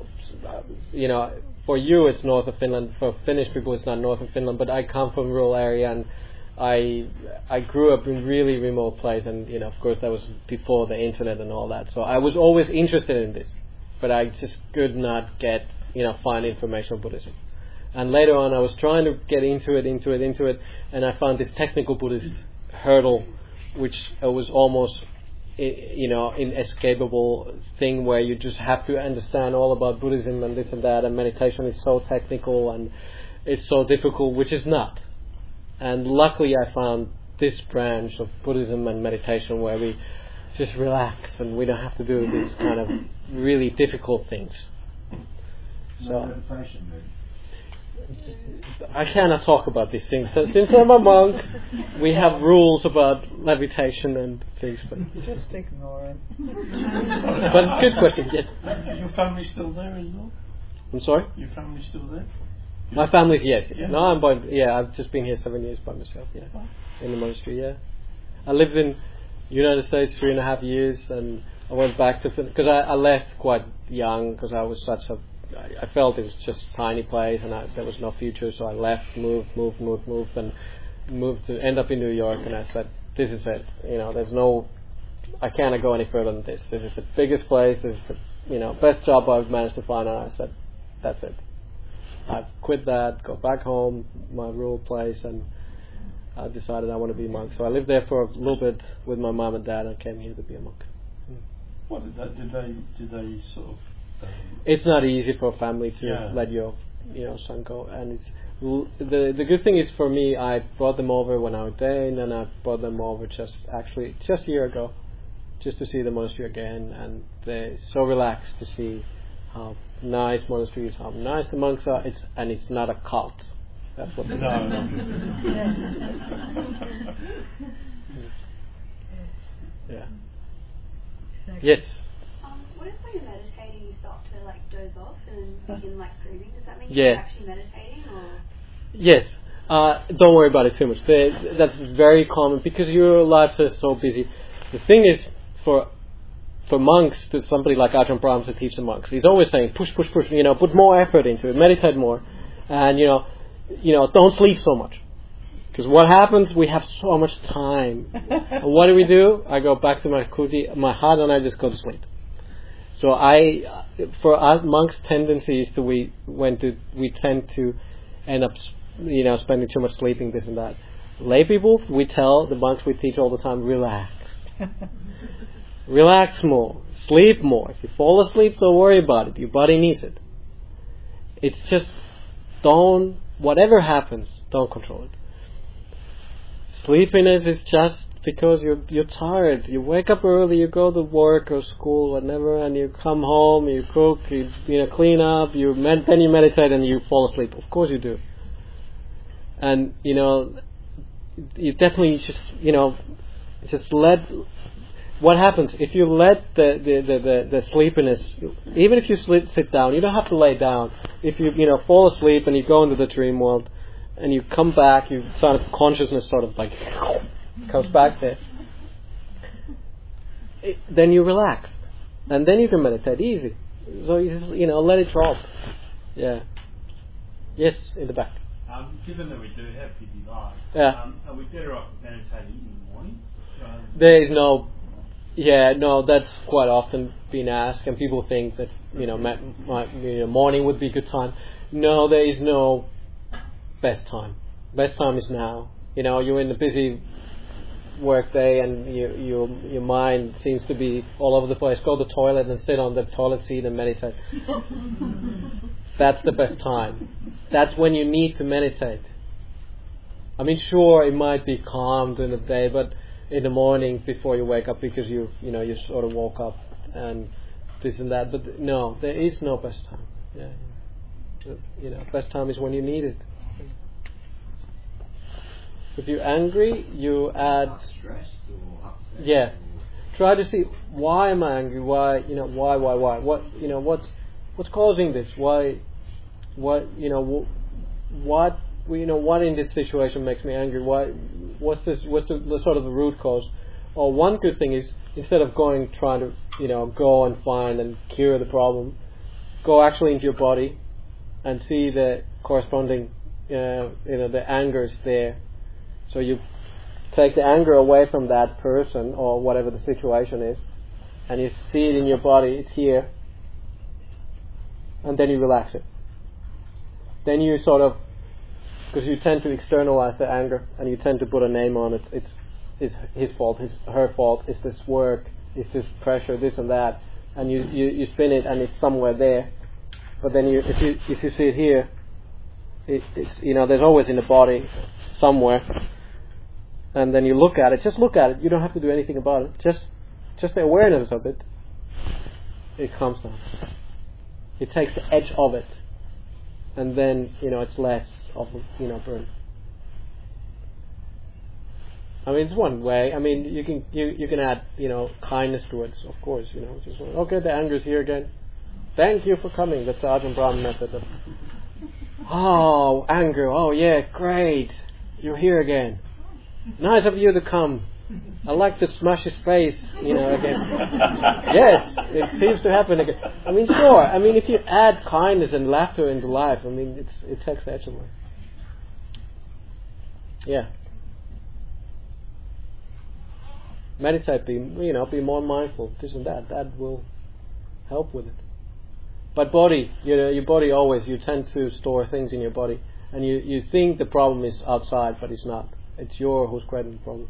for you it's north of Finland, for Finnish people it's not north of Finland, but I come from rural area, and I grew up in really remote place, and of course that was before the internet and all that, so I was always interested in this, but I just could not find information on Buddhism. And later on I was trying to get into it, and I found this technical Buddhist hurdle, which was almost inescapable thing where you just have to understand all about Buddhism and this and that, and meditation is so technical and it's so difficult, which is not. And luckily I found this branch of Buddhism and meditation where we just relax, and we don't have to do these kind of really difficult things. No meditation, then. I cannot talk about these things. So since I'm a monk, we have rules about levitation and things. But Just ignore it. but good question. Yes. Your family's still there as well? I'm sorry. Your family's still there? My family's yes. Yeah. No, I've just been here 7 years by myself. Yeah, in the monastery. Yeah, I lived in United States 3.5 years, and I went back to because I left quite young because I was I felt it was just a tiny place and there was no future, so I left, moved, and end up in New York. And I said, "This is it. I cannot go any further than this. This is the biggest place. This is the best job I've managed to find." And I said, "That's it. I quit that, go back home, my rural place, and I decided I want to be a monk." So I lived there for a little bit with my mom and dad, and came here to be a monk. What did they sort of? It's not easy for a family to let your son go, and it's the good thing is for me, I brought them over when I ordained, and I brought them over just a year ago, just to see the monastery again, and they're so relaxed to see how nice monastery is, how nice the monks are. It's not a cult. That's what. No. Yeah. Exactly. Yes. What if when you're meditating you start to doze off and begin breathing? Does that mean Yeah. you're actually meditating, or? Yes. Don't worry about it too much. That's very common because your lives are so busy. The thing is, for monks, to somebody like Ajahn Brahms to teach the monks, he's always saying, push, put more effort into it, meditate more, and don't sleep so much. Because what happens, we have so much time. And what do? I go back to my kuti, my hut, and I just go to sleep. So for us monks' tendencies we tend to end up, spending too much sleeping, this and that. Lay people, we tell the monks we teach all the time, relax. Relax more, sleep more. If you fall asleep, don't worry about it. Your body needs it. It's just whatever happens, don't control it. Sleepiness is just because you're tired. You wake up early, you go to work or school, whatever, and you come home, you cook, you clean up, then you meditate and you fall asleep. Of course you do. And you definitely just let. What happens if you let the sleepiness? Even if you sit down, you don't have to lay down. If you fall asleep and you go into the dream world, and you come back, you sort of consciousness comes back there. Then you relax, and then you can meditate easy. So you just, let it drop. Yeah. Yes, in the back. Given that we do have busy lives, are we better off meditating in the morning? There is no. Yeah, no, that's quite often been asked, and people think that morning would be a good time. No, there is no best time. Best time is now. You're in a busy work day, and your mind seems to be all over the place. Go to the toilet and sit on the toilet seat and meditate. That's the best time. That's when you need to meditate. I mean, sure, it might be calm during the day, but in the morning before you wake up, because you sort of woke up and this and that. But no, there is no best time. Yeah. Best time is when you need it. If you're angry, you add stressed or upset. Yeah. Try to see, why am I angry? Why? Why? What's causing this? Why? What in this situation makes me angry? What's the sort of the root cause? Or one good thing is, instead of trying to go and find and cure the problem, go actually into your body and see the corresponding the anger is there. So you take the anger away from that person or whatever the situation is, and you see it in your body. It's here, and then you relax it. Then you sort of, because you tend to externalize the anger and you tend to put a name on it. It's his fault, her fault. It's this work. It's this pressure, this and that, and you spin it, and it's somewhere there. But then if you see it here, it's there's always in the body somewhere. And then you look at it. Just look at it. You don't have to do anything about it. Just just the awareness of it, it calms down. It takes the edge of it, and then it's less of burn. I mean, it's one way. I mean, you can add kindness to it, of course. Just okay, the anger is here again. Thank you for coming. That's the Ajahn Brahm method. Oh, anger. Oh yeah, great. You're here again. Nice of you to come. I like to smash his face, again. Yes, it seems to happen again. I mean, sure. I mean, if you add kindness and laughter into life, I mean, it takes the edge away. Yeah. Meditate, be more mindful. This and that. That will help with it. But body, your body always, you tend to store things in your body, and you think the problem is outside, but it's not. It's who's creating the problem.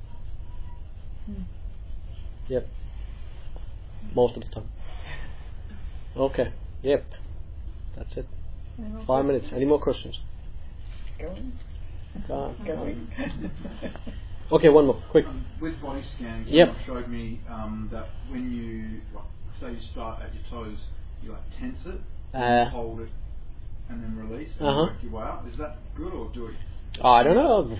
Yep. Most of the time. Okay. Yep. That's it. 5 minutes. Any more questions? Going. Going. Okay, one more. Quick. With body scanning, yep. it showed me that when you, say you start at your toes, you tense it, and hold it, and then release, and work your way out. Is that good or do it? I don't know.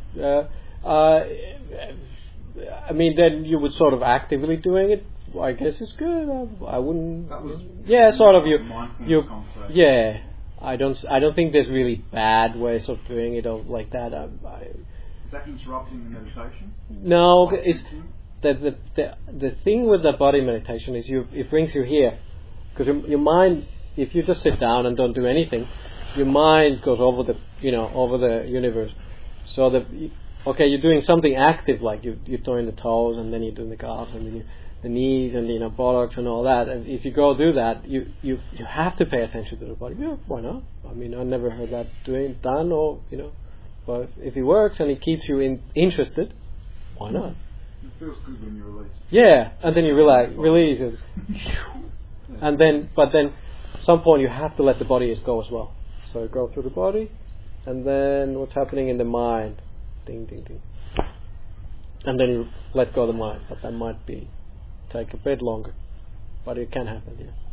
I mean, then you would sort of actively doing it. I guess it's good. I wouldn't. That was sort of you. Yeah. I don't think there's really bad ways of doing it like that. Is that interrupting the meditation? No, it's the thing with the body meditation is it brings you here, because your mind. If you just sit down and don't do anything, your mind goes over the universe. So you're doing something active, like you're doing the toes, and then you're doing the calves, and then the knees, and buttocks, and all that. And if you go do that, you have to pay attention to the body. Yeah, why not? I mean, I never heard that done, or but if it works and it keeps you interested, why not? It feels good when you release. Yeah, and then you release it, and then at some point you have to let the body go as well. So you go through the body, and then what's happening in the mind. Ding, ding, ding. And then you let go of the mind, but that might take a bit longer. But it can happen, yeah.